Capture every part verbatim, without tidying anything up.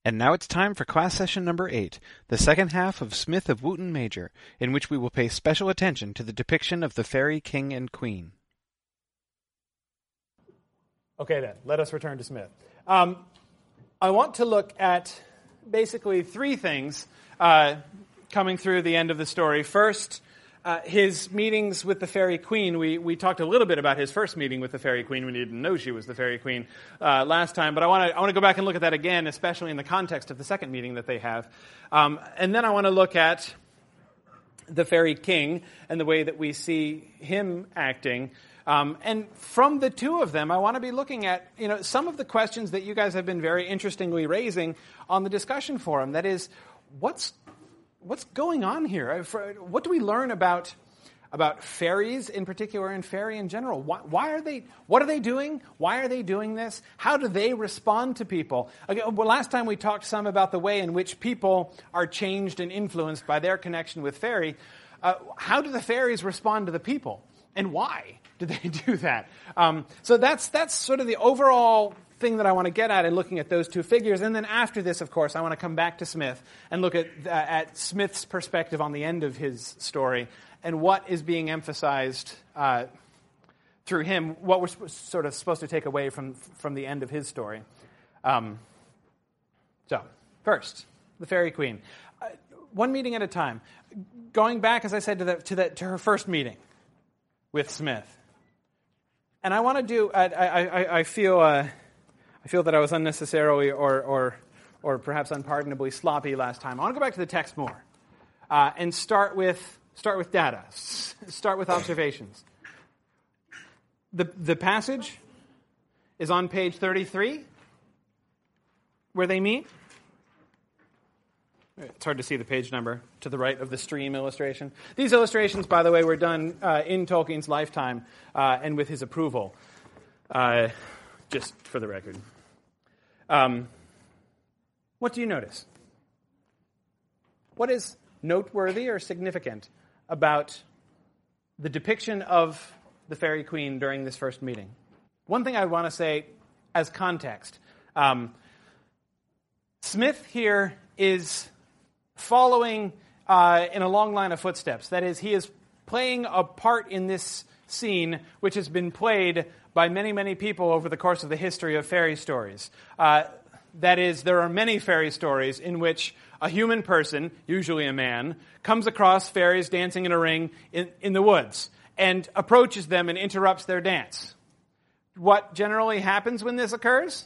And now it's time for class session number eight, the second half of Smith of Wootton Major, in which we will pay special attention to the depiction of the fairy king and queen. Okay then, let us return to Smith. Um, I want to look at basically three things uh, coming through the end of the story. First, uh, his meetings with the fairy queen. We we talked a little bit about his first meeting with the fairy queen when he didn't know she was the fairy queen uh, last time, but I want to I want to go back and look at that again, especially in the context of the second meeting that they have. Um, and then I want to look at the fairy king and the way that we see him acting. Um, and from the two of them, I want to be looking at, you know, some of the questions that you guys have been very interestingly raising on the discussion forum. That is, what's what's going on here? What do we learn about about fairies in particular and fairy in general? Why, why are they? What are they doing? Why are they doing this? How do they respond to people? Okay, well, last time we talked some about the way in which people are changed and influenced by their connection with fairy. Uh, how do the fairies respond to the people, and why do they do that? Um, so that's that's sort of the overall thing that I want to get at in looking at those two figures. And then after this, of course, I want to come back to Smith and look at uh, at Smith's perspective on the end of his story and what is being emphasized uh, through him, what we're sp- sort of supposed to take away from from the end of his story. Um, so, first, the fairy queen. Uh, one meeting at a time. Going back, as I said, to the, to, the, to her first meeting with Smith. And I want to do, I, I, I feel uh, I feel that I was unnecessarily or, or, or perhaps unpardonably sloppy last time. I want to go back to the text more uh, and start with start with data, start with observations. The, the passage is on page thirty-three, where they meet. It's hard to see the page number to the right of the stream illustration. These illustrations, by the way, were done uh, in Tolkien's lifetime uh, and with his approval, uh, just for the record. Um, what do you notice? What is noteworthy or significant about the depiction of the fairy queen during this first meeting? One thing I want to say as context. Um, Smith here is following uh, in a long line of footsteps. That is, he is playing a part in this scene which has been played by many, many people over the course of the history of fairy stories. Uh, that is, there are many fairy stories in which a human person, usually a man, comes across fairies dancing in a ring in, in the woods and approaches them and interrupts their dance. What generally happens when this occurs?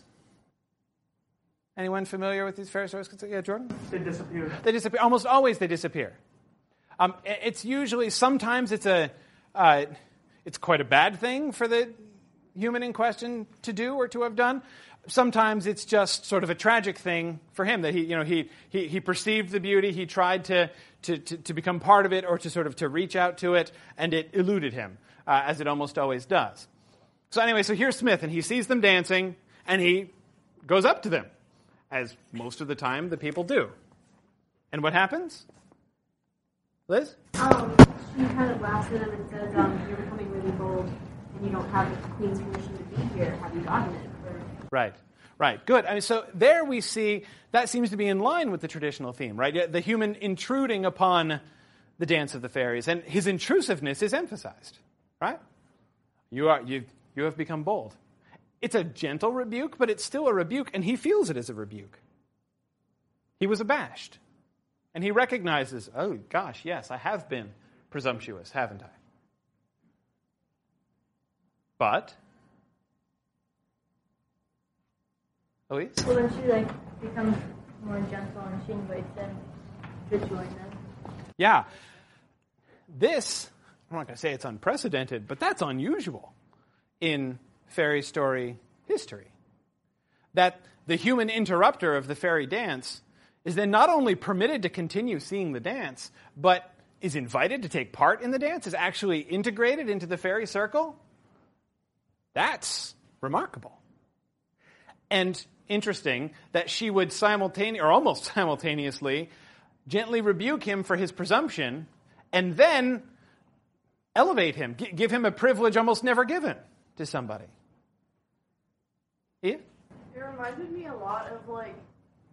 Anyone familiar with these fairy stories? Yeah, Jordan? They disappear. They disappear. Almost always they disappear. Um, it's usually, sometimes it's a, uh, it's quite a bad thing for the human in question to do or to have done. Sometimes it's just sort of a tragic thing for him that he, you know, he he, he perceived the beauty, he tried to, to, to, to become part of it or to sort of to reach out to it, and it eluded him, uh, as it almost always does. So anyway, so here's Smith, and he sees them dancing, and he goes up to them, as most of the time the people do. And what happens? Liz? Um, she kind of laughs at him and says, um, you're becoming really bold, and you don't have the queen's permission to be here. Have you gotten it? Or... Right, right, good. I mean, so there we see, that seems to be in line with the traditional theme, right? The human intruding upon the dance of the fairies, and his intrusiveness is emphasized, right? You are, you, you have become bold. It's a gentle rebuke, but it's still a rebuke, and he feels it as a rebuke. He was abashed. And he recognizes, oh, gosh, yes, I have been presumptuous, haven't I? But, Elise? Well, then she, like, becomes more gentle, and she invites him to join them. Yeah. This, I'm not going to say it's unprecedented, but that's unusual in fairy story history. That the human interrupter of the fairy dance is then not only permitted to continue seeing the dance, but is invited to take part in the dance, is actually integrated into the fairy circle. That's remarkable. And interesting that she would simultaneously, or almost simultaneously, gently rebuke him for his presumption and then elevate him, give him a privilege almost never given to somebody. Eve? It reminded me a lot of, like,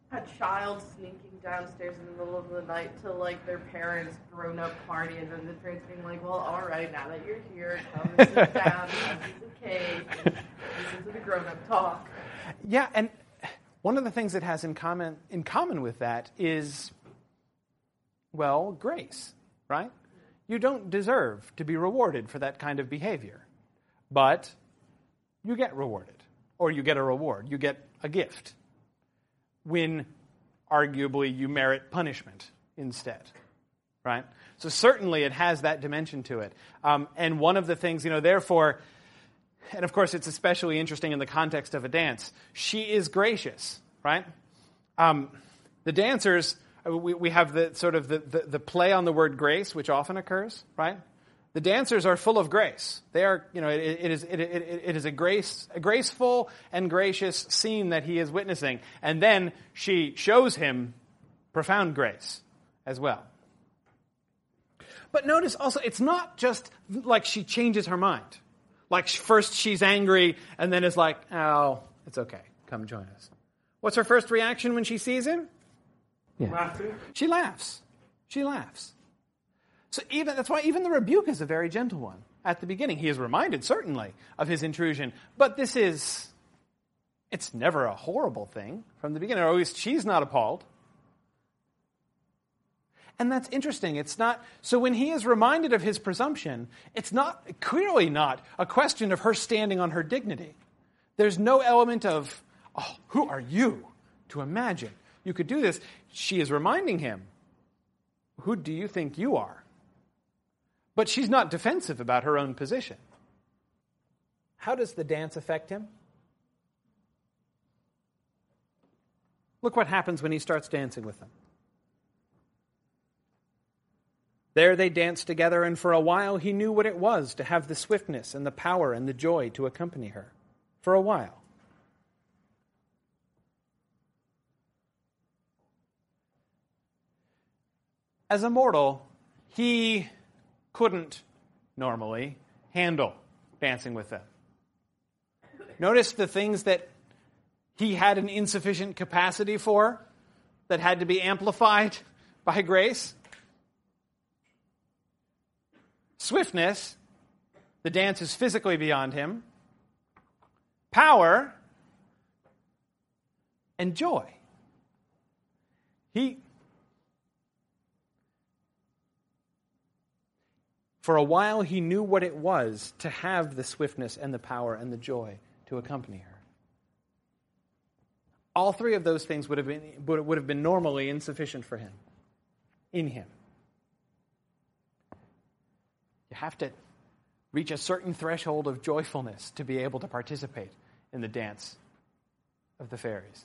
a child sneaking downstairs in the middle of the night to, like, their parents' grown-up party, and then the parents being like, well, all right, now that you're here, come and sit down, have a piece of cake, and listen to the grown-up talk. Yeah, and one of the things it has in common in common with that is, well, grace, right? You don't deserve to be rewarded for that kind of behavior, but you get rewarded, or you get a reward, you get a gift, when arguably you merit punishment instead, right? So certainly it has that dimension to it. Um, and one of the things, you know, therefore, and of course it's especially interesting in the context of a dance, she is gracious, right? Um, the dancers, we, we have the sort of the, the, the play on the word grace, which often occurs, right? The dancers are full of grace. They are, you know, it, it is it, it, it is a grace, a graceful and gracious scene that he is witnessing, and then she shows him profound grace as well. But notice also, it's not just like she changes her mind. Like first she's angry, and then is like, "Oh, it's okay. Come join us." What's her first reaction when she sees him? Yeah. Laughing. She laughs. She laughs. So even that's why even the rebuke is a very gentle one at the beginning. He is reminded, certainly, of his intrusion. But this is, it's never a horrible thing from the beginning. Or at least she's not appalled. And that's interesting. It's not, so when he is reminded of his presumption, it's not, clearly not, a question of her standing on her dignity. There's no element of, oh, who are you to imagine you could do this? She is reminding him, who do you think you are? But she's not defensive about her own position. How does the dance affect him? Look what happens when he starts dancing with them. There they danced together, and for a while he knew what it was to have the swiftness and the power and the joy to accompany her. For a while. As a mortal, he couldn't normally handle dancing with them. Notice the things that he had an insufficient capacity for that had to be amplified by grace. Swiftness, the dance is physically beyond him. Power, and joy. He For a while, he knew what it was to have the swiftness and the power and the joy to accompany her. All three of those things would have been, would have been normally insufficient for him, in him. You have to reach a certain threshold of joyfulness to be able to participate in the dance of the fairies.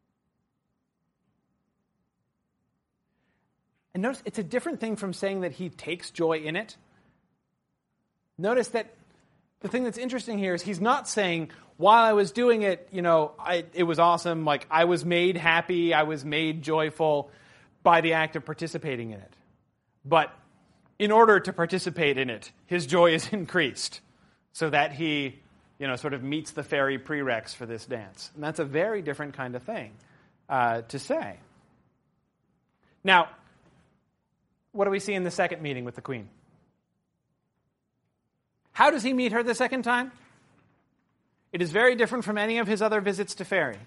And notice, it's a different thing from saying that he takes joy in it. Notice that the thing that's interesting here is he's not saying, while I was doing it, you know, I, it was awesome, like I was made happy, I was made joyful by the act of participating in it. But in order to participate in it, his joy is increased so that he, you know, sort of meets the fairy prereqs for this dance. And that's a very different kind of thing uh, to say. Now, what do we see in the second meeting with the queen? How does he meet her the second time? It is very different from any of his other visits to Fairy.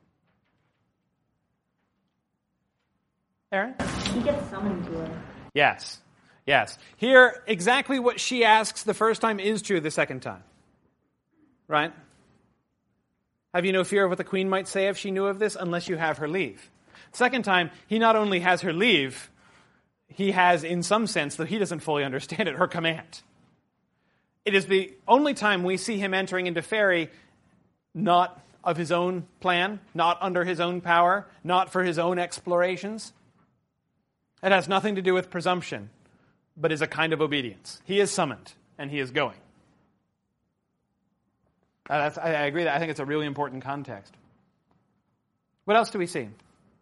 Aaron? He gets summoned to her. Yes. Yes. Here, exactly what she asks the first time is true the second time. Right? Have you no fear of what the queen might say if she knew of this, unless you have her leave? Second time, he not only has her leave, he has, in some sense, though he doesn't fully understand it, her command. It is the only time we see him entering into Fairy, not of his own plan, not under his own power, not for his own explorations. It has nothing to do with presumption, but is a kind of obedience. He is summoned, and he is going. Uh, that's, I, I agree that I think it's a really important context. What else do we see?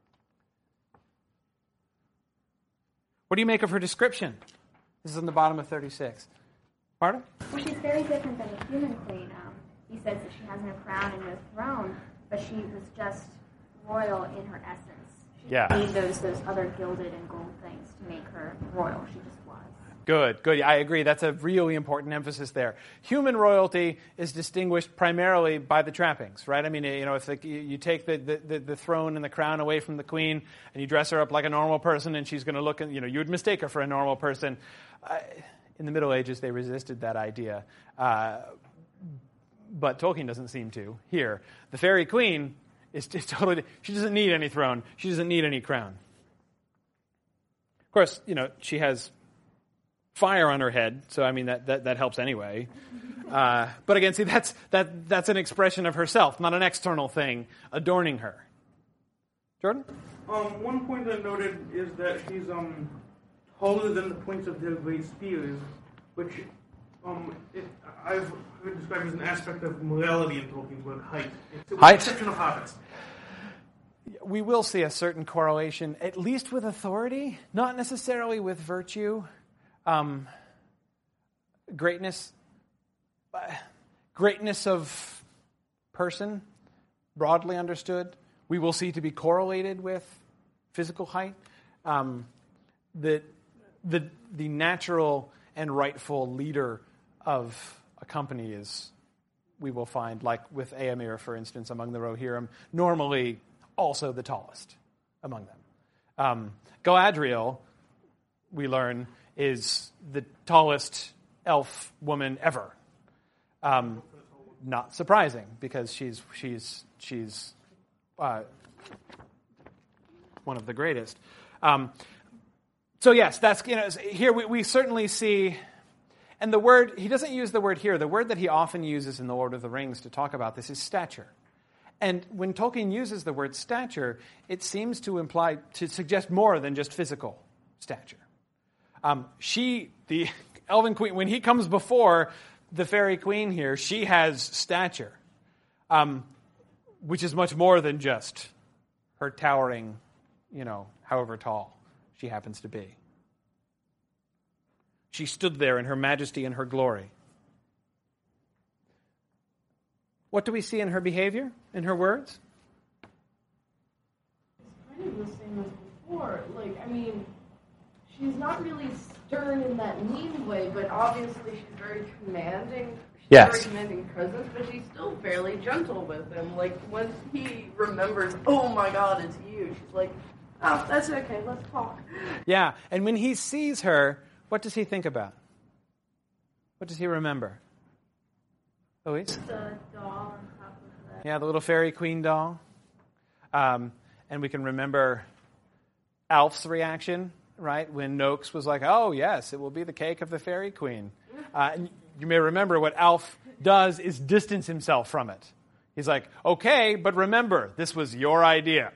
What do you make of her description? This is on the bottom of thirty-six. Pardon? Well, she's very different than a human queen. Um, he says that she has no crown and no throne, but she was just royal in her essence. She Yeah. didn't need those those other gilded and gold things to make her royal. She just was. Good, good. I agree. That's a really important emphasis there. Human royalty is distinguished primarily by the trappings, right? I mean, you know, if the, you take the, the, the throne and the crown away from the queen and you dress her up like a normal person and she's going to look, you know, you would mistake her for a normal person. Uh, in the Middle Ages, they resisted that idea. Uh, but Tolkien doesn't seem to here. The fairy queen is, is totally, she doesn't need any throne. She doesn't need any crown. Of course, you know, she has fire on her head, so I mean that that, that helps anyway. Uh, but again, see that's that that's an expression of herself, not an external thing adorning her. Jordan? Um, one point I noted is that she's um taller than the points of their great spears, which um it, I've heard described as an aspect of morality in Tolkien's work, height. It's with Height? the exception of hobbits. We will see a certain correlation, at least with authority, not necessarily with virtue. Um, greatness, uh, greatness of person, broadly understood, we will see to be correlated with physical height. Um, the, the, the natural and rightful leader of a company is, we will find, like with Éomer, for instance, among the Rohirrim, normally also the tallest among them. Um, Galadriel, we learn, is the tallest elf woman ever. Um, not surprising, because she's she's she's uh, one of the greatest. Um, so yes, that's you know here we, we certainly see, and the word he doesn't use the word here. The word that he often uses in the Lord of the Rings to talk about this is stature. And when Tolkien uses the word stature, it seems to imply to suggest more than just physical stature. Um, she, the Elven Queen, when he comes before the fairy queen here, she has stature, um, which is much more than just her towering, you know, however tall she happens to be. She stood there in her majesty and her glory. What do we see in her behavior, in her words? It's kind of the same as before. Like, I mean, she's not really stern in that mean way, but obviously she's very commanding. She's Yes. very commanding presence, but she's still fairly gentle with him. Like, once he remembers, oh my God, it's you, she's like, oh, that's okay, let's talk. Yeah, and when he sees her, what does he think about? What does he remember? Louise? The doll on top of the... Yeah, the little fairy queen doll. Um, and we can remember Alf's reaction, right? When Noakes was like, oh, yes, it will be the cake of the fairy queen. Uh, and you may remember what Alf does is distance himself from it. He's like, okay, but remember, this was your idea.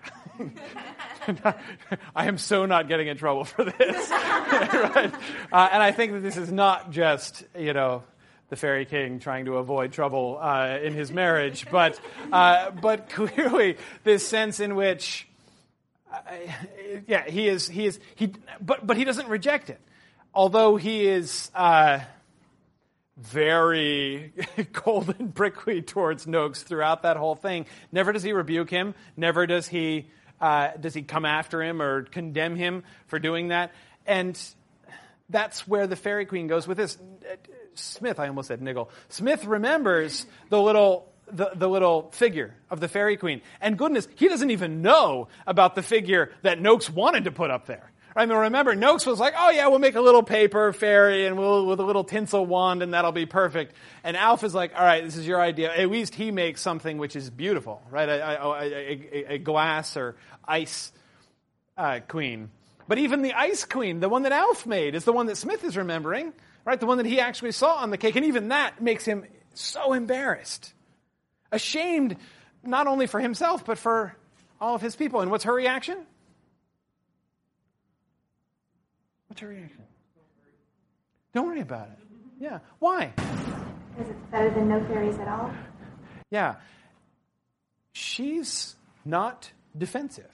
I am so not getting in trouble for this. Right? Uh, and I think that this is not just, you know, the fairy king trying to avoid trouble uh, in his marriage, but uh, but clearly this sense in which, uh, yeah, he is he is he, but but he doesn't reject it, although he is uh, very cold and prickly towards Noakes throughout that whole thing. Never does he rebuke him. Never does he uh, does he come after him or condemn him for doing that. And that's where the fairy queen goes with this. Smith, I almost said Niggle. Smith remembers the little the, the little figure of the fairy queen. And goodness, he doesn't even know about the figure that Noakes wanted to put up there. I mean, remember, Noakes was like, oh yeah, we'll make a little paper fairy and we'll with a little tinsel wand and that'll be perfect. And Alf is like, all right, this is your idea. At least he makes something which is beautiful, right? A, a, a, a glass or ice uh, queen. But even the ice queen, the one that Alf made, is the one that Smith is remembering. Right, the one that he actually saw on the cake. And even that makes him so embarrassed. Ashamed, not only for himself, but for all of his people. And what's her reaction? What's her reaction? Don't worry about it. Yeah. Why? Because it's better than no fairies at all. Yeah. She's not defensive.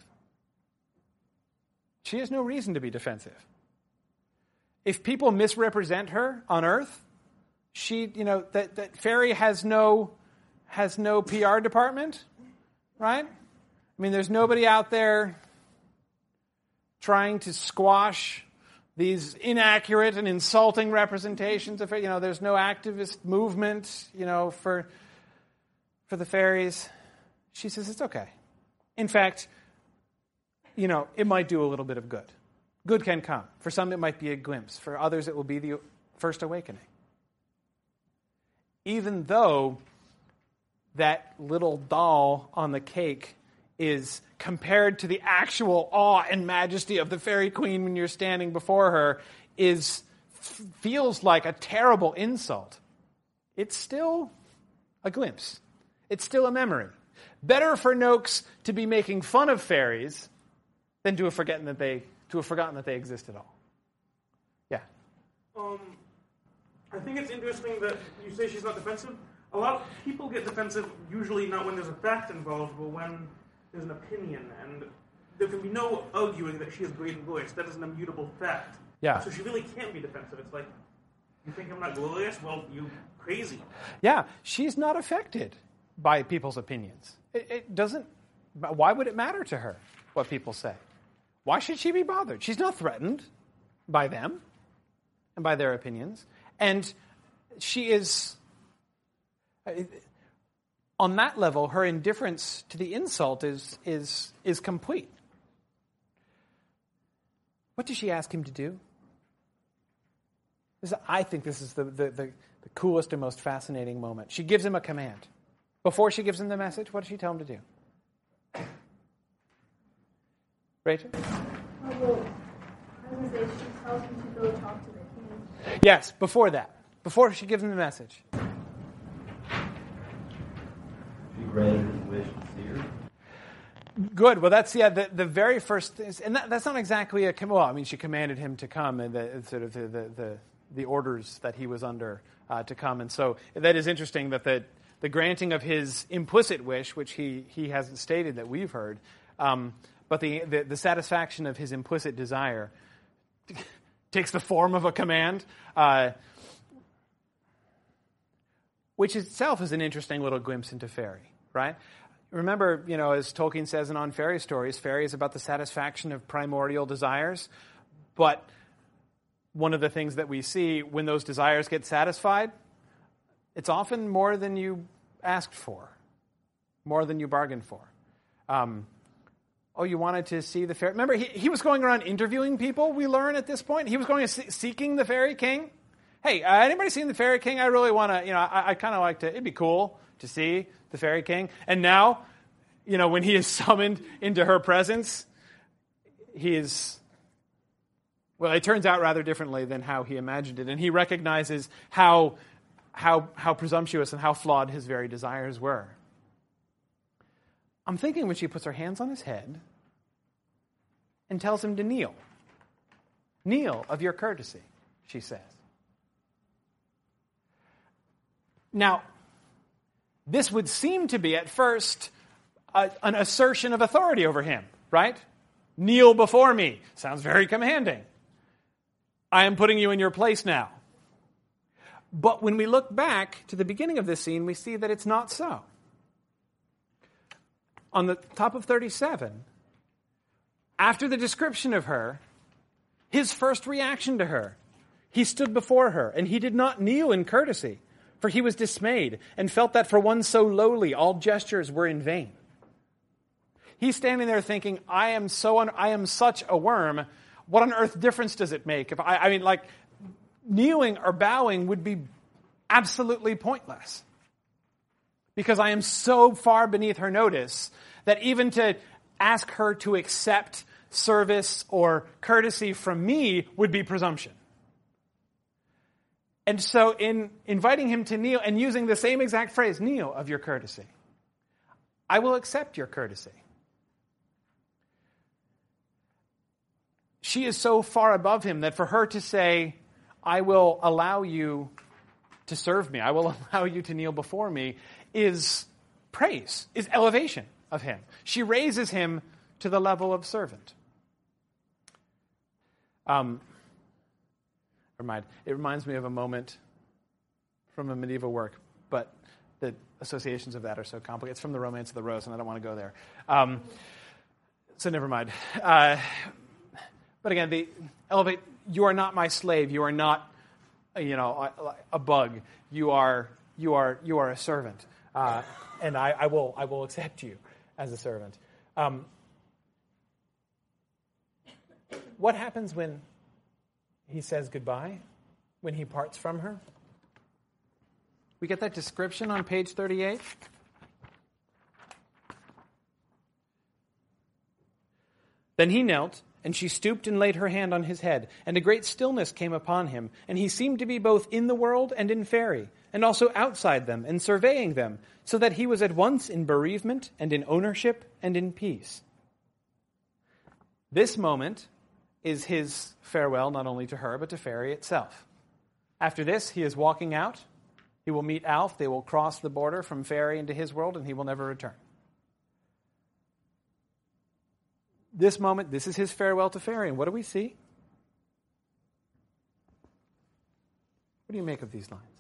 She has no reason to be defensive. If people misrepresent her on Earth, she, you know, that, that fairy has no has no P R department, right? I mean, there's nobody out there trying to squash these inaccurate and insulting representations of it. You know, there's no activist movement, you know, for for the fairies. She says it's okay. In fact, you know, it might do a little bit of good. Good can come. For some, it might be a glimpse. For others, it will be the first awakening. Even though that little doll on the cake is compared to the actual awe and majesty of the fairy queen when you're standing before her, is feels like a terrible insult. It's still a glimpse. It's still a memory. Better for Noakes to be making fun of fairies than to have forgotten that they to have forgotten that they exist at all. Yeah. Um, I think it's interesting that you say she's not defensive. A lot of people get defensive usually not when there's a fact involved, but when there's an opinion, and there can be no arguing that she is great and glorious. That is an immutable fact. Yeah. So she really can't be defensive. It's like, you think I'm not glorious? Well, you crazy. Yeah, she's not affected by people's opinions. It, it doesn't. Why would it matter to her what people say? Why should she be bothered? She's not threatened by them and by their opinions. And she is, on that level, her indifference to the insult is is is complete. What does she ask him to do? This, I think this is the, the, the, the coolest and most fascinating moment. She gives him a command. Before she gives him the message, what does she tell him to do? Rachel? Oh, well, I was going to say, she tells him to go talk to the king. Yes, before that. Before she gives him the message. She granted his wish to see her. Good. Well, that's, yeah, the, the very first thing. And that, that's not exactly a, well, I mean, she commanded him to come, and the sort of the, the, the, the orders that he was under uh, to come. And so that is interesting that the, the granting of his implicit wish, which he, he hasn't stated that we've heard, um, but the, the, the satisfaction of his implicit desire takes the form of a command, uh, which itself is an interesting little glimpse into fairy, right? Remember, you know, as Tolkien says in On Fairy Stories, fairy is about the satisfaction of primordial desires, but one of the things that we see when those desires get satisfied, it's often more than you asked for, more than you bargained for. Um, oh, you wanted to see the fairy? Remember, he, he was going around interviewing people, we learn at this point. He was going to seeking the fairy king. Hey, uh, anybody seen the fairy king? I really want to, you know, I, I kind of like to, it'd be cool to see the fairy king. And now, you know, when he is summoned into her presence, he is, well, it turns out rather differently than how he imagined it. And he recognizes how, how, how presumptuous and how flawed his very desires were. I'm thinking when she puts her hands on his head and tells him to kneel. Kneel of your courtesy, she says. Now, this would seem to be, at first, a, an assertion of authority over him, right? Kneel before me. Sounds very commanding. I am putting you in your place now. But when we look back to the beginning of this scene, we see that it's not so. On the top of thirty-seven, after the description of her, his first reaction to her, he stood before her, and he did not kneel in courtesy, for he was dismayed and felt that for one so lowly, all gestures were in vain. He's standing there thinking, I am so un- I am such a worm. What on earth difference does it make? If I, I mean, like, kneeling or bowing would be absolutely pointless. Because I am so far beneath her notice that even to ask her to accept service or courtesy from me would be presumption. And so in inviting him to kneel and using the same exact phrase, kneel of your courtesy, I will accept your courtesy. She is so far above him that for her to say, I will allow you to serve me, I will allow you to kneel before me, is praise, is elevation of him. She raises him to the level of servant. Um, Remind, it reminds me of a moment from a medieval work, but the associations of that are so complicated. It's from the Romance of the Rose, and I don't want to go there. Um, so never mind. Uh, but again, the elevate. You are not my slave. You are not, you know, a, a bug. You are you are you are a servant, uh, and I, I will I will accept you as a servant. Um, what happens when he says goodbye? When he parts from her? We get that description on page thirty-eight. Then he knelt, and she stooped and laid her hand on his head, and a great stillness came upon him, and he seemed to be both in the world and in Faerie, and also outside them, and surveying them, so that he was at once in bereavement, and in ownership, and in peace. This moment is his farewell not only to her, but to Faerie itself. After this, he is walking out. He will meet Alf. They will cross the border from Faerie into his world, and he will never return. This moment, this is his farewell to Faerie. And what do we see? What do you make of these lines?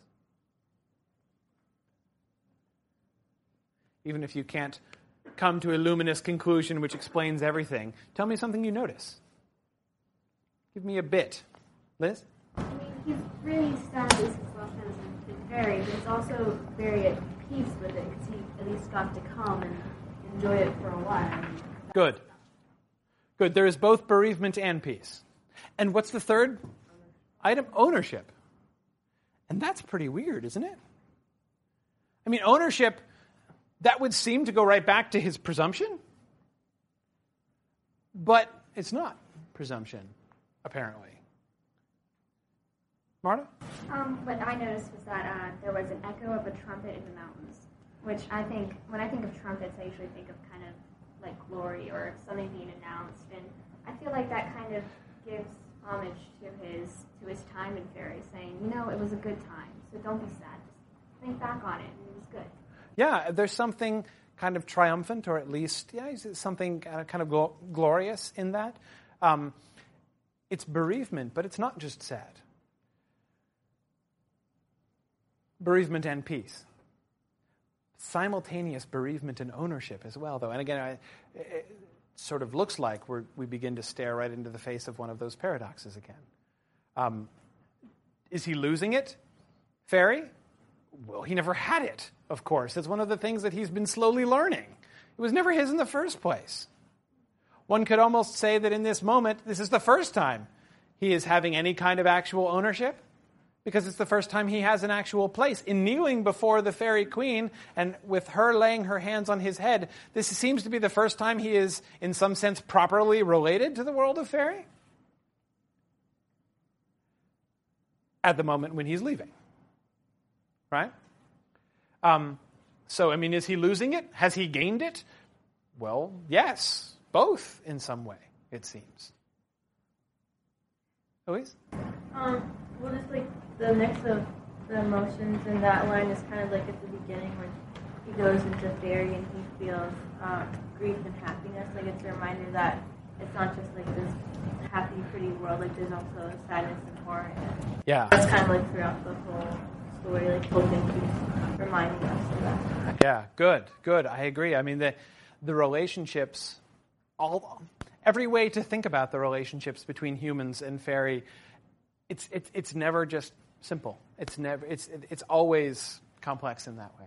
Even if you can't come to a luminous conclusion which explains everything, tell me something you notice. Give me a bit. Liz? I mean, he's really sad that he's lost friends in Faerie, but he's also very at peace with it because he at least got to come and enjoy it for a while. Good. Good. There is both bereavement and peace. And what's the third item? Ownership. And that's pretty weird, isn't it? I mean, ownership, that would seem to go right back to his presumption. But it's not presumption, apparently. Marta? Um, what I noticed was that uh, there was an echo of a trumpet in the mountains, which I think, when I think of trumpets, I usually think of kind of like glory or something being announced, and I feel like that kind of gives homage to his to his time in Faerie, saying, you know, it was a good time, so don't be sad. Just think back on it, and it was good. Yeah, there's something kind of triumphant, or at least yeah, something kind of gl- glorious in that. Um, it's bereavement, but it's not just sad. Bereavement and peace. Simultaneous bereavement and ownership as well, though. And again, I, it sort of looks like we're, we begin to stare right into the face of one of those paradoxes again. Um, is he losing it, Faerie? Well, he never had it, of course. It's one of the things that he's been slowly learning. It was never his in the first place. One could almost say that in this moment, this is the first time he is having any kind of actual ownership, because it's the first time he has an actual place. In kneeling before the Faerie Queen and with her laying her hands on his head, this seems to be the first time he is, in some sense, properly related to the world of Faerie. At the moment when he's leaving. Right? Um, so, I mean, is he losing it? Has he gained it? Well, yes. Both in some way, it seems. Louise? Um, well, just like the mix of the emotions in that line is kind of like at the beginning when he goes into Faerie and he feels uh, grief and happiness. Like it's a reminder that it's not just like this happy, pretty world. Like there's also sadness and horror in it. Yeah. That's kind of like throughout the whole story. Like Tolkien keeps reminding us of that. Yeah, good, good. I agree. I mean, the the relationships, all every way to think about the relationships between humans and Faerie, it's it's it's never just simple. It's never it's it's always complex in that way.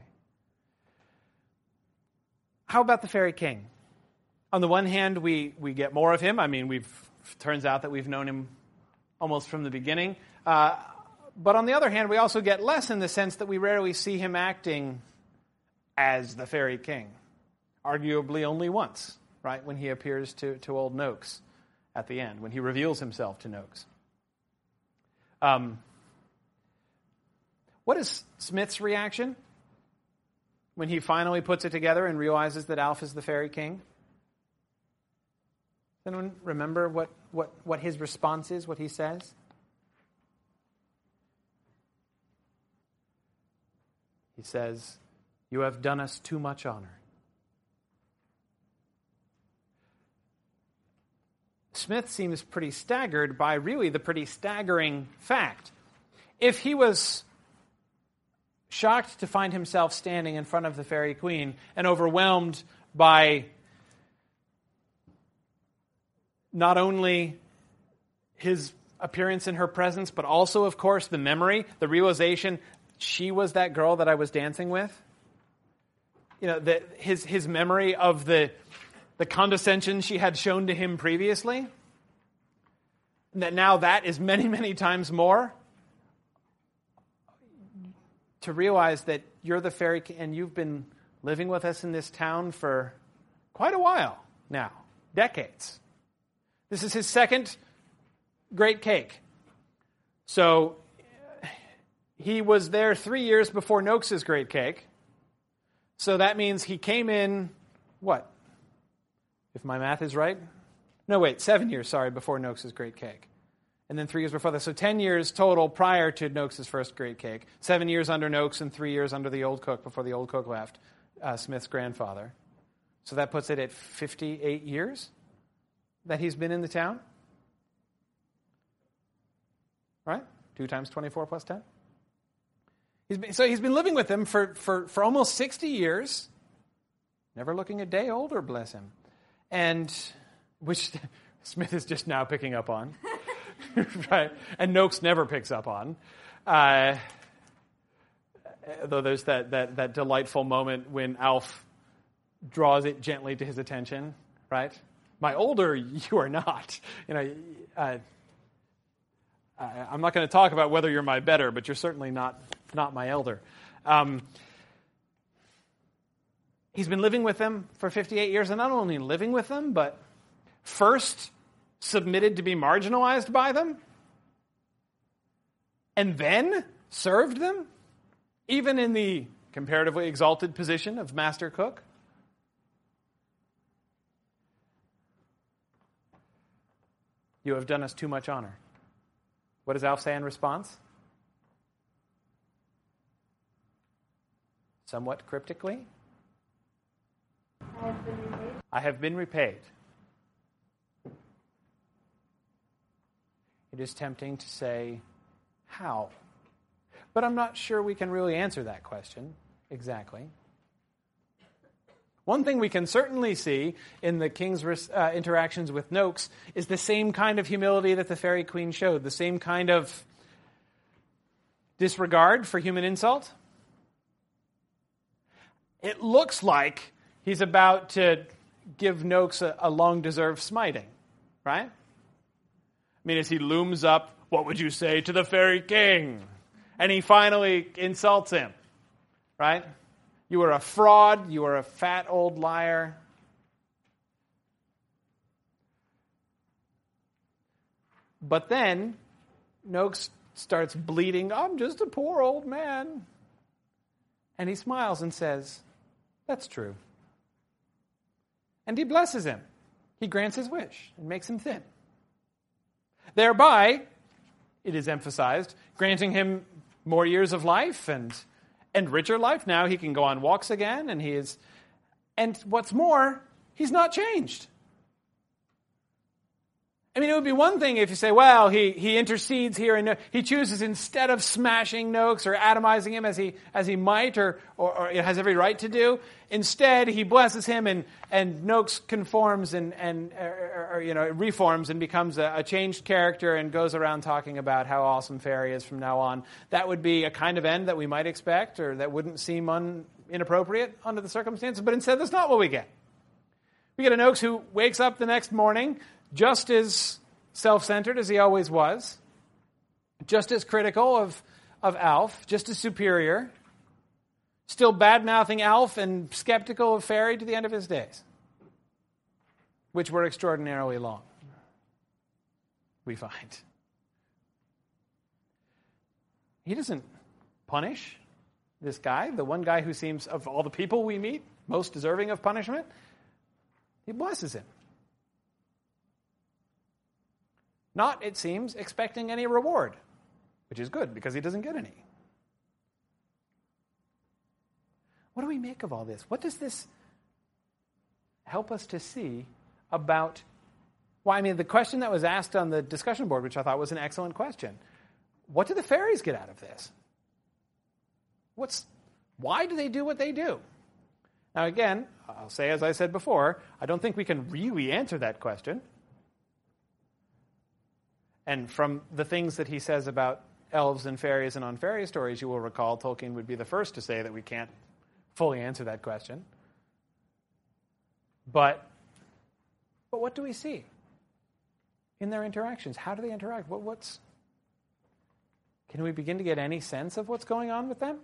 How about the Faerie King? On the one hand, we we get more of him. I mean, we've turns out that we've known him almost from the beginning. Uh, but on the other hand, we also get less in the sense that we rarely see him acting as the Faerie King. Arguably only once, right, when he appears to, to old Noakes at the end, when he reveals himself to Noakes. Um, what is Smith's reaction when he finally puts it together and realizes that Alf is the Faerie King? Does anyone remember what, what, what his response is, what he says? He says, "You have done us too much honor." Smith seems pretty staggered by really the pretty staggering fact. If he was shocked to find himself standing in front of the fairy queen and overwhelmed by not only his appearance in her presence, but also, of course, the memory, the realization she was that girl that I was dancing with. You know, the, his his memory of the the condescension she had shown to him previously. And that now that is many, many times more. To realize that you're the fairy king and you've been living with us in this town for quite a while now, decades. This is his second great cake. So he was there three years before Noakes' great cake. So that means he came in, what? If my math is right? No, wait, seven years, sorry, before Noakes' great cake. And then three years before that. So ten years total prior to Noakes' first great cake. Seven years under Noakes and three years under the old cook before the old cook left, uh, Smith's grandfather. So that puts it at fifty-eight years that he's been in the town. Right? Two times twenty-four plus ten. He's been, so he's been living with them for, for, for almost sixty years. Never looking a day older, bless him. And, which Smith is just now picking up on. Right? And Noakes never picks up on. Uh, though there's that, that, that delightful moment when Alf draws it gently to his attention, right? My older, you are not. You know, uh, I, I'm not going to talk about whether you're my better, but you're certainly not, not my elder. Um, he's been living with them for fifty-eight years, and not only living with them, but first submitted to be marginalized by them, and then served them, even in the comparatively exalted position of master cook. You have done us too much honor. What does Alf say in response? Somewhat cryptically. I have been repaid. I have been repaid. It is tempting to say, how? But I'm not sure we can really answer that question exactly. One thing we can certainly see in the king's uh, interactions with Noakes is the same kind of humility that the fairy queen showed, the same kind of disregard for human insult. It looks like he's about to give Noakes a, a long-deserved smiting, right? I mean, as he looms up, what would you say to the fairy king? And he finally insults him, right? You are a fraud. You are a fat old liar. But then Noakes starts bleating, I'm just a poor old man. And he smiles and says, that's true. And he blesses him. He grants his wish and makes him thin. Thereby, it is emphasized, granting him more years of life and and richer life. Now he can go on walks again, and he is, and what's more, he's not changed. I mean, it would be one thing if you say, well, he, he intercedes here, and he chooses, instead of smashing Noakes or atomizing him as he as he might or, or, or has every right to do, instead he blesses him, and, and Noakes conforms and, and or, or, you know, reforms and becomes a, a changed character and goes around talking about how awesome Fairy is from now on. That would be a kind of end that we might expect, or that wouldn't seem un, inappropriate under the circumstances, but instead that's not what we get. We get a Noakes who wakes up the next morning just as self-centered as he always was, just as critical of, of Alf, just as superior, still bad-mouthing Alf and skeptical of Fairy to the end of his days, which were extraordinarily long, we find. He doesn't punish this guy, the one guy who seems, of all the people we meet, most deserving of punishment. He blesses him. Not, it seems, expecting any reward, which is good because he doesn't get any. What do we make of all this? What does this help us to see about, well, I mean, the question that was asked on the discussion board, which I thought was an excellent question. What do the fairies get out of this? What's why do they do what they do? Now again, I'll say as I said before, I don't think we can really answer that question. And from the things that he says about elves and fairies and on fairy stories, you will recall Tolkien would be the first to say that we can't fully answer that question. But, but what do we see in their interactions? How do they interact? What, what's, can we begin to get any sense of what's going on with them?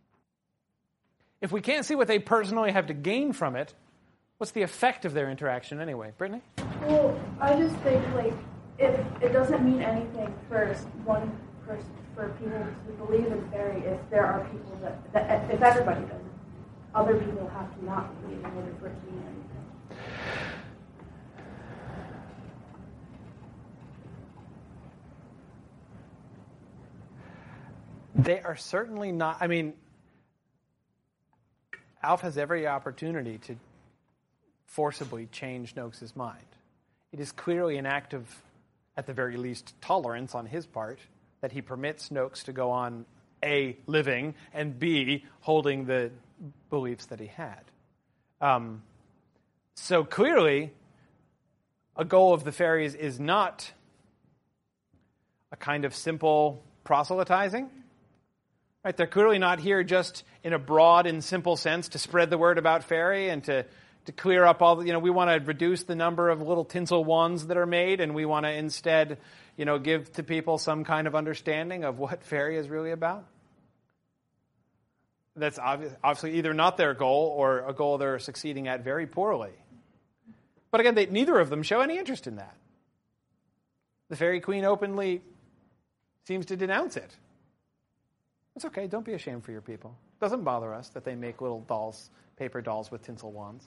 If we can't see what they personally have to gain from it, what's the effect of their interaction anyway? Brittany? Well, I just think, like, if it doesn't mean anything for one person, for people to believe in fairy, if there are people that, that if everybody doesn't, other people have to not believe in order for it to mean anything. They are certainly not, I mean, Alf has every opportunity to forcibly change Noakes' mind. It is clearly an act of, at the very least, tolerance on his part that he permits Noakes to go on, A, living, and B, holding the beliefs that he had. Um, so clearly, a goal of the fairies is not a kind of simple proselytizing. Right? They're clearly not here just in a broad and simple sense to spread the word about fairy and to, to clear up all the, you know, we want to reduce the number of little tinsel wands that are made, and we want to instead, you know, give to people some kind of understanding of what fairy is really about. That's obvious, obviously either not their goal or a goal they're succeeding at very poorly. But again, they, neither of them show any interest in that. The Fairy Queen openly seems to denounce it. It's okay, don't be ashamed for your people. It doesn't bother us that they make little dolls, paper dolls with tinsel wands.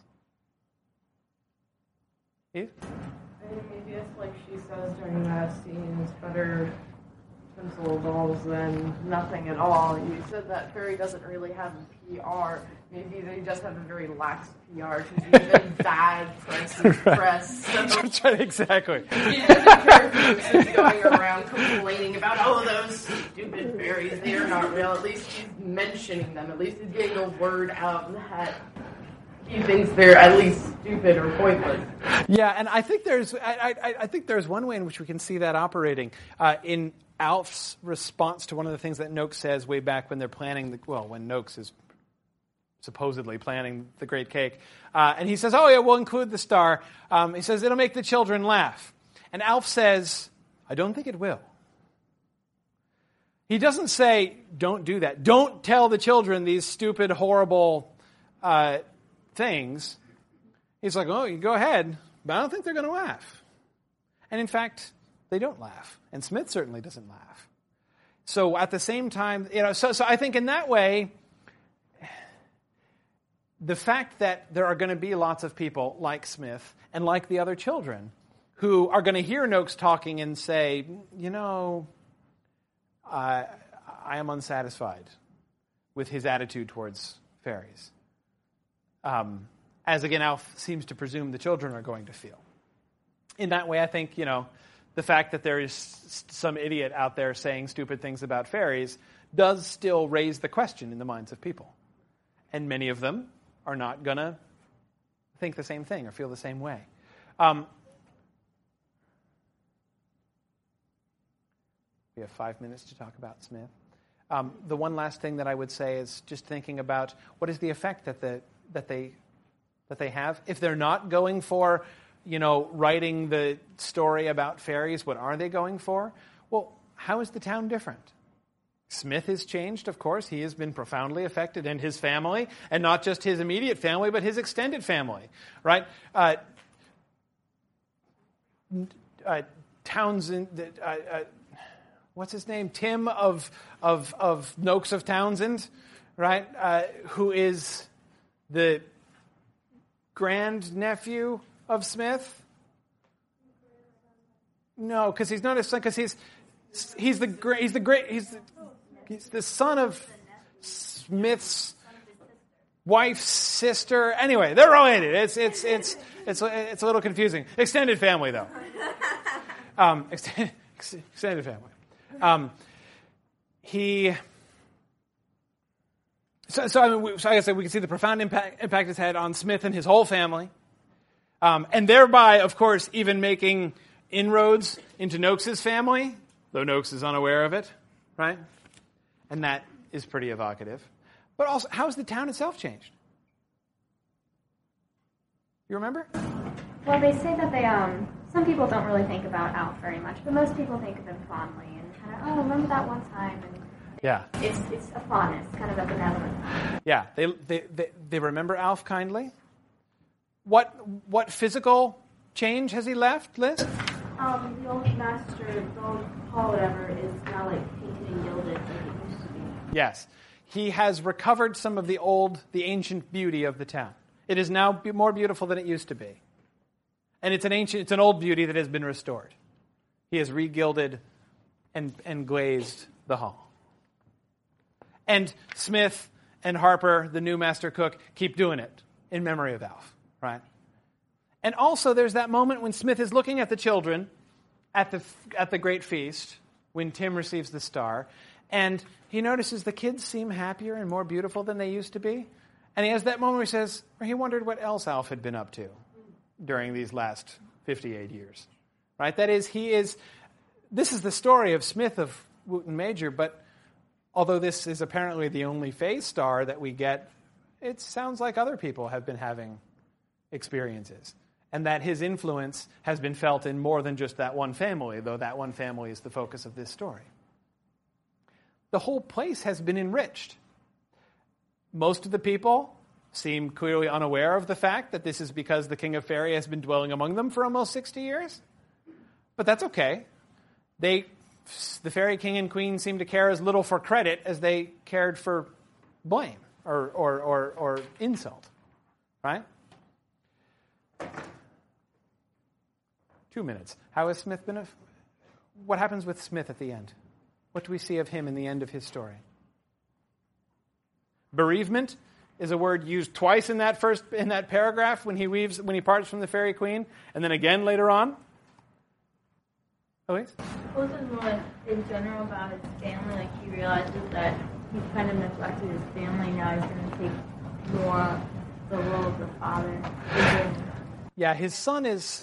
Eve? I think maybe it's like she says during that scene, it's better tinsel dolls than nothing at all. You said that fairy doesn't really have a P R. Maybe they just have a very lax P R. Because even bad press is press. So That's right, exactly. he doesn't care if he's going around complaining about, oh, those stupid fairies, they're not real. At least he's mentioning them. At least he's getting a word out that he thinks they're at least stupid or pointless. Yeah, and I think there's I, I, I think there's one way in which we can see that operating. Uh, in Alf's response to one of the things that Noakes says way back when they're planning, the, well, when Noakes is supposedly planning the Great Cake. Uh, and he says, oh, yeah, we'll include the star. Um, he says, it'll make the children laugh. And Alf says, I don't think it will. He doesn't say, don't do that. Don't tell the children these stupid, horrible uh, things. He's like, oh, you go ahead, but I don't think they're going to laugh. And in fact, they don't laugh. And Smith certainly doesn't laugh. So at the same time, you know, so, so I think in that way, the fact that there are going to be lots of people like Smith and like the other children who are going to hear Noakes talking and say, you know, I, I am unsatisfied with his attitude towards fairies. Um, as again, Alf seems to presume the children are going to feel. In that way, I think, you know, the fact that there is some idiot out there saying stupid things about fairies does still raise the question in the minds of people. And many of them are not going to think the same thing or feel the same way. Um, we have five minutes to talk about Smith. Um, the one last thing that I would say is just thinking about what is the effect that the that they that they have. If they're not going for, you know, writing the story about fairies, what are they going for? Well, how is the town different? Smith has changed, of course. He has been profoundly affected, and his family, and not just his immediate family, but his extended family, right? Uh, uh, Townsend, uh, uh, what's his name? Tim of of of Noakes of Townsend, right? Uh, who is the grandnephew of Smith? No, because he's not his son. Because he's he's the great. He's the great. He's the, He's the son of Smith's wife's sister. Anyway, they're related. It's it's it's it's it's a little confusing. Extended family, though. Um, extended, extended family. Um, he So, so, I mean, we, so like I said, we can see the profound impact, impact it's had on Smith and his whole family. Um, and thereby, of course, even making inroads into Noakes' family, though Noakes is unaware of it, right? And that is pretty evocative. But also, how has the town itself changed? You remember? Well, they say that they, um, some people don't really think about Alf very much, but most people think of him fondly and kind of, oh, remember that one time? And Yeah. It's it's a fondness, kind of a benevolence. Yeah, they, they they they remember Alf kindly. What what physical change has he left, Liz? Um, the old master, the old hall, whatever, is now like painted and gilded like it used to be. Yes, he has recovered some of the old, the ancient beauty of the town. It is now be- more beautiful than it used to be, and it's an ancient, it's an old beauty that has been restored. He has re-gilded and and glazed the hall. And Smith and Harper, the new master cook, keep doing it in memory of Alf, right? And also there's that moment when Smith is looking at the children at the at the great feast, when Tim receives the star, and he notices the kids seem happier and more beautiful than they used to be. And he has that moment where he says, or he wondered what else Alf had been up to during these last fifty-eight years, right? That is, he is, this is the story of Smith of Wootton Major, but although this is apparently the only phase star that we get, it sounds like other people have been having experiences. And that his influence has been felt in more than just that one family, though that one family is the focus of this story. The whole place has been enriched. Most of the people seem clearly unaware of the fact that this is because the King of Fairy has been dwelling among them for almost sixty years. But that's okay. They... The Fairy King and Queen seem to care as little for credit as they cared for blame or, or, or, or insult, right? Two minutes. How has Smith been? A, what happens with Smith at the end? What do we see of him in the end of his story? Bereavement is a word used twice in that first in that paragraph when he leaves when he parts from the Fairy Queen, and then again later on. Elise? Well, this is more in general about his family. Like, he realizes that he's kind of neglected his family. Now he's going to take more the role of the father. Yeah, his son is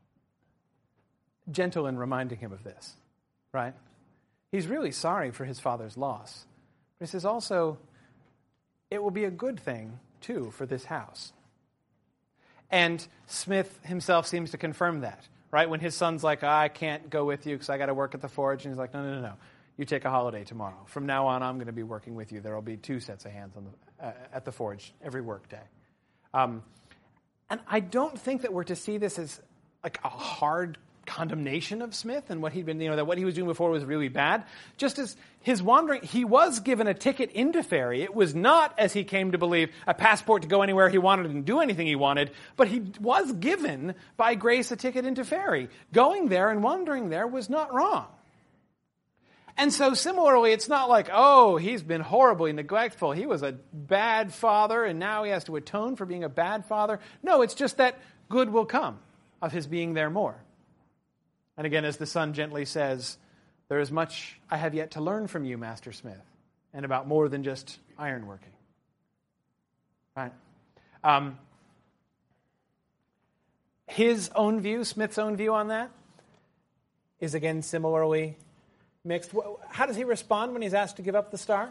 gentle in reminding him of this, right? He's really sorry for his father's loss. But he says also, it will be a good thing, too, for this house. And Smith himself seems to confirm that. Right, when his son's like, oh, I can't go with you because I got to work at the forge. And he's like, no, no, no, no. You take a holiday tomorrow. From now on, I'm going to be working with you. There will be two sets of hands on the, uh, at the forge every work day. Um, and I don't think that we're to see this as like a hard condemnation of Smith and what he'd been, you know, that what he was doing before was really bad. Just as his wandering, he was given a ticket into Fairy. It was not, as he came to believe, a passport to go anywhere he wanted and do anything he wanted, but he was given by grace a ticket into Fairy. Going there and wandering there was not wrong. And so similarly, it's not like, oh, he's been horribly neglectful. He was a bad father and now he has to atone for being a bad father. No, it's just that good will come of his being there more. And again, as the son gently says, there is much I have yet to learn from you, Master Smith, and about more than just ironworking. Right? Um, his own view, Smith's own view on that, is again similarly mixed. How does he respond when he's asked to give up the star?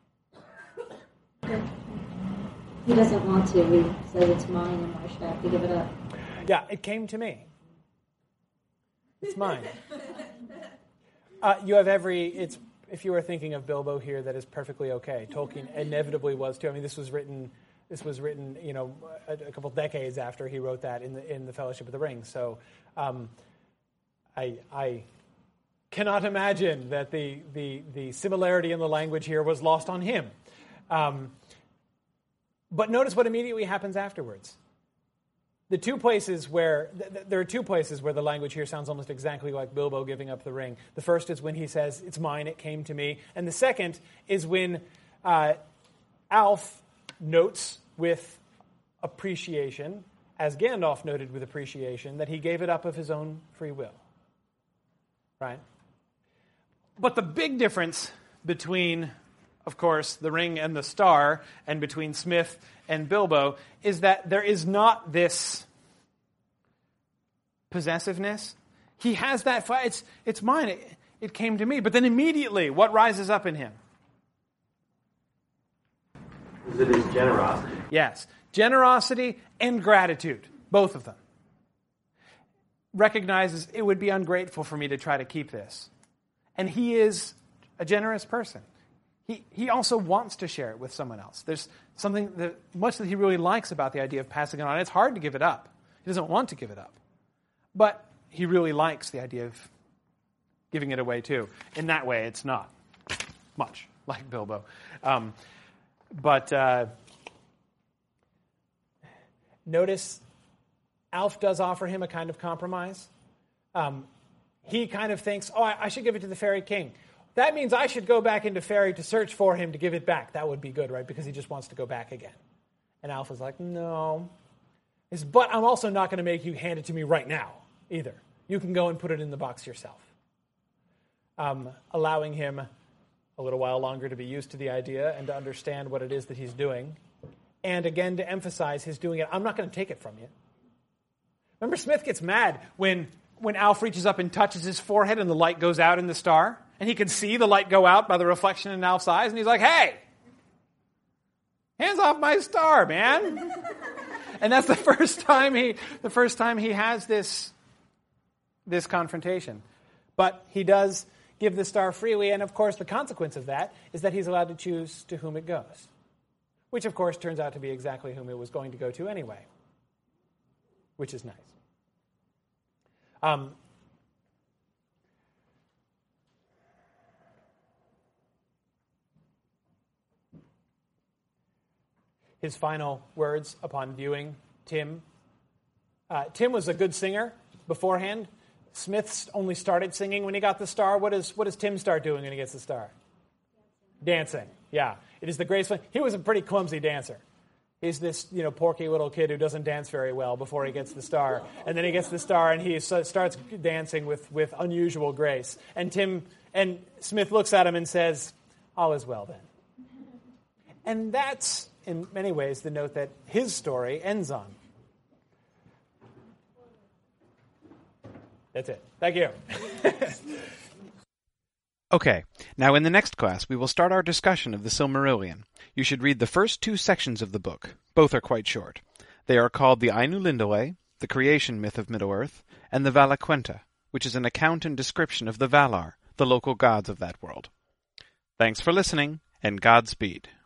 He doesn't want to. He says it's mine, and why should I have to give it up? Yeah, it came to me. It's mine. Uh, you have every, it's, if you were thinking of Bilbo here, that is perfectly okay. Tolkien inevitably was too. I mean, this was written, this was written, you know, a, a couple decades after he wrote that in the in the Fellowship of the Ring. So, um, I I cannot imagine that the the the similarity in the language here was lost on him. Um, but notice what immediately happens afterwards. The two places where, th- there are two places where the language here sounds almost exactly like Bilbo giving up the ring. The first is when he says, it's mine, it came to me. And the second is when uh, Alf notes with appreciation, as Gandalf noted with appreciation, that he gave it up of his own free will. Right? But the big difference between of course, the ring and the star, and between Smith and Bilbo, is that there is not this possessiveness. He has that, it's, it's mine, it, it came to me. But then immediately, what rises up in him? Is it his generosity? Yes. Generosity and gratitude. Both of them. Recognizes it would be ungrateful for me to try to keep this. And he is a generous person. He he also wants to share it with someone else. There's something that much that he really likes about the idea of passing it on. It's hard to give it up. He doesn't want to give it up. But he really likes the idea of giving it away too. In that way, it's not much like Bilbo. Um, but uh, notice Alf does offer him a kind of compromise. Um, he kind of thinks, oh, I, I should give it to the Fairy King. That means I should go back into Fairy to search for him to give it back. That would be good, right? Because he just wants to go back again. And Alf is like, no. He says, but I'm also not going to make you hand it to me right now either. You can go and put it in the box yourself. Um, allowing him a little while longer to be used to the idea and to understand what it is that he's doing. And again, to emphasize his doing it. I'm not going to take it from you. Remember, Smith gets mad when, when Alf reaches up and touches his forehead and the light goes out in the star. And he can see the light go out by the reflection in Alf's eyes. And he's like, hey, hands off my star, man. And that's the first time he, the first time he has this, this confrontation. But he does give the star freely. And, of course, the consequence of that is that he's allowed to choose to whom it goes. Which, of course, turns out to be exactly whom it was going to go to anyway. Which is nice. Um, his final words upon viewing Tim. Uh, Tim was a good singer beforehand. Smith only started singing when he got the star. What, is, what does Tim start doing when he gets the star? Dancing. Dancing. Yeah. It is the graceful. He was a pretty clumsy dancer. He's this, you know, porky little kid who doesn't dance very well before he gets the star. And then he gets the star and he starts dancing with, with unusual grace. And Tim and Smith looks at him and says, all is well then. And that's, in many ways, the note that his story ends on. That's it. Thank you. Okay, now in the next class we will start our discussion of the Silmarillion. You should read the first two sections of the book. Both are quite short. They are called the Ainulindalë, the creation myth of Middle-earth, and the Valaquenta, which is an account and description of the Valar, the local gods of that world. Thanks for listening, and Godspeed.